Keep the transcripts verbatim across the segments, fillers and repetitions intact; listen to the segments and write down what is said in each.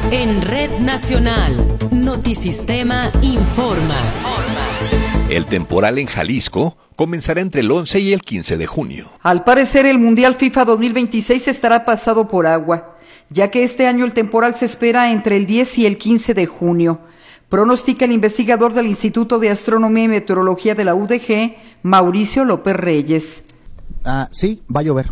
En Red Nacional, Notisistema informa. El temporal en Jalisco comenzará entre el once y el quince de junio. Al parecer, el Mundial FIFA dos mil veintiséis estará pasado por agua, ya que este año el temporal se espera entre el diez y el quince de junio. Pronostica el investigador del Instituto de Astronomía y Meteorología de la U D G, Mauricio López Reyes. Ah, sí, va a llover.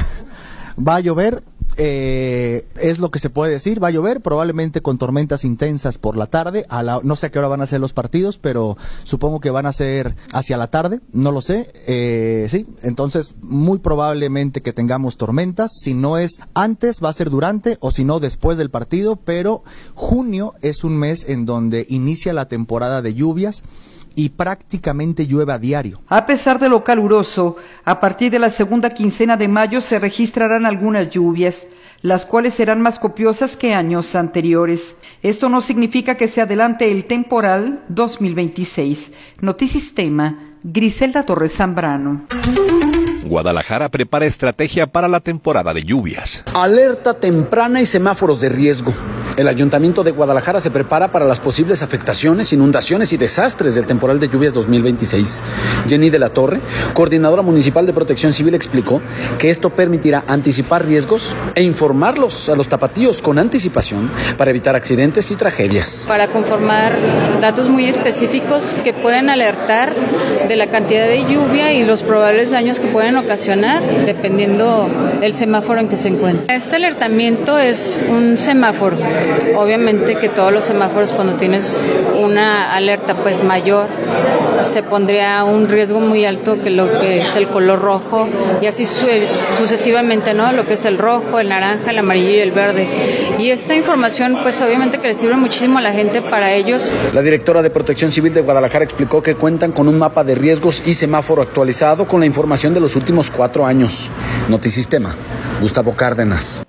Va a llover. Eh, es lo que se puede decir, va a llover, probablemente con tormentas intensas por la tarde, a la, no sé a qué hora van a ser los partidos, pero supongo que van a ser hacia la tarde, no lo sé, eh, sí, entonces muy probablemente que tengamos tormentas, si no es antes, va a ser durante, o si no después del partido, pero junio es un mes en donde inicia la temporada de lluvias, y prácticamente llueve a diario. A pesar de lo caluroso, a partir de la segunda quincena de mayo se registrarán algunas lluvias, las cuales serán más copiosas que años anteriores. Esto no significa que se adelante el temporal dos mil veintiséis. Notisistema, Griselda Torres Zambrano. Guadalajara prepara estrategia para la temporada de lluvias. Alerta temprana y semáforos de riesgo. El Ayuntamiento de Guadalajara se prepara para las posibles afectaciones, inundaciones y desastres del temporal de lluvias dos mil veintiséis. Jenny de la Torre, coordinadora municipal de Protección Civil, explicó que esto permitirá anticipar riesgos e informarlos a los tapatíos con anticipación para evitar accidentes y tragedias. Para conformar datos muy específicos que pueden alertar de la cantidad de lluvia y los probables daños que pueden ocasionar dependiendo del semáforo en que se encuentre. Este alertamiento es un semáforo. Obviamente que todos los semáforos, cuando tienes una alerta pues mayor, se pondría un riesgo muy alto, que lo que es el color rojo, y así sucesivamente, ¿no? Lo que es el rojo, el naranja, el amarillo y el verde. Y esta información pues obviamente que le sirve muchísimo a la gente para ellos. La directora de Protección Civil de Guadalajara explicó que cuentan con un mapa de riesgos y semáforo actualizado con la información de los últimos cuatro años. Notisistema, Gustavo Cárdenas.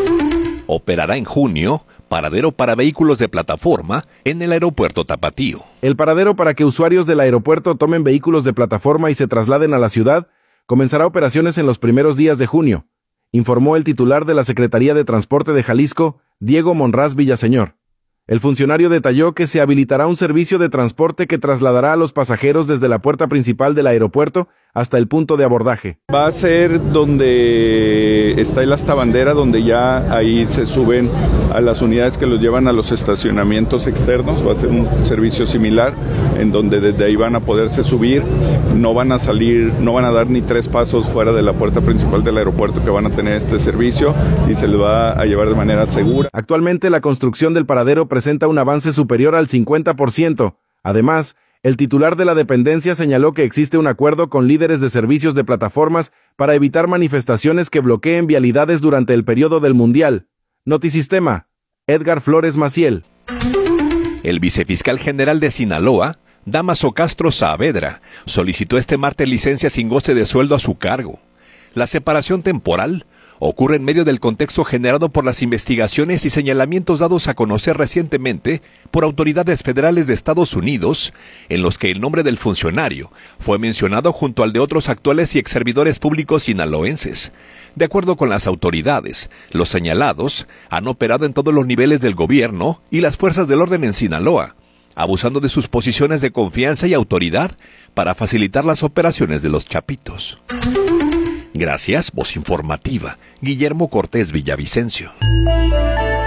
Operará en junio paradero para vehículos de plataforma en el aeropuerto Tapatío. El paradero para que usuarios del aeropuerto tomen vehículos de plataforma y se trasladen a la ciudad comenzará operaciones en los primeros días de junio, informó el titular de la Secretaría de Transporte de Jalisco, Diego Monraz Villaseñor. El funcionario detalló que se habilitará un servicio de transporte que trasladará a los pasajeros desde la puerta principal del aeropuerto hasta el punto de abordaje. Va a ser donde está el hasta bandera, donde ya ahí se suben a las unidades que los llevan a los estacionamientos externos. Va a ser un servicio similar, en donde desde ahí van a poderse subir, no van a salir, no van a dar ni tres pasos fuera de la puerta principal del aeropuerto, que van a tener este servicio y se les va a llevar de manera segura. Actualmente la construcción del paradero presenta un avance superior al cincuenta por ciento. Además, el titular de la dependencia señaló que existe un acuerdo con líderes de servicios de plataformas para evitar manifestaciones que bloqueen vialidades durante el periodo del Mundial. Notisistema, Edgar Flores Maciel. El vicefiscal general de Sinaloa, Dámaso Castro Saavedra, solicitó este martes licencia sin goce de sueldo a su cargo. La separación temporal ocurre en medio del contexto generado por las investigaciones y señalamientos dados a conocer recientemente por autoridades federales de Estados Unidos, en los que el nombre del funcionario fue mencionado junto al de otros actuales y exservidores públicos sinaloenses. De acuerdo con las autoridades, los señalados han operado en todos los niveles del gobierno y las fuerzas del orden en Sinaloa, abusando de sus posiciones de confianza y autoridad para facilitar las operaciones de los chapitos. Gracias, voz informativa, Guillermo Cortés Villavicencio.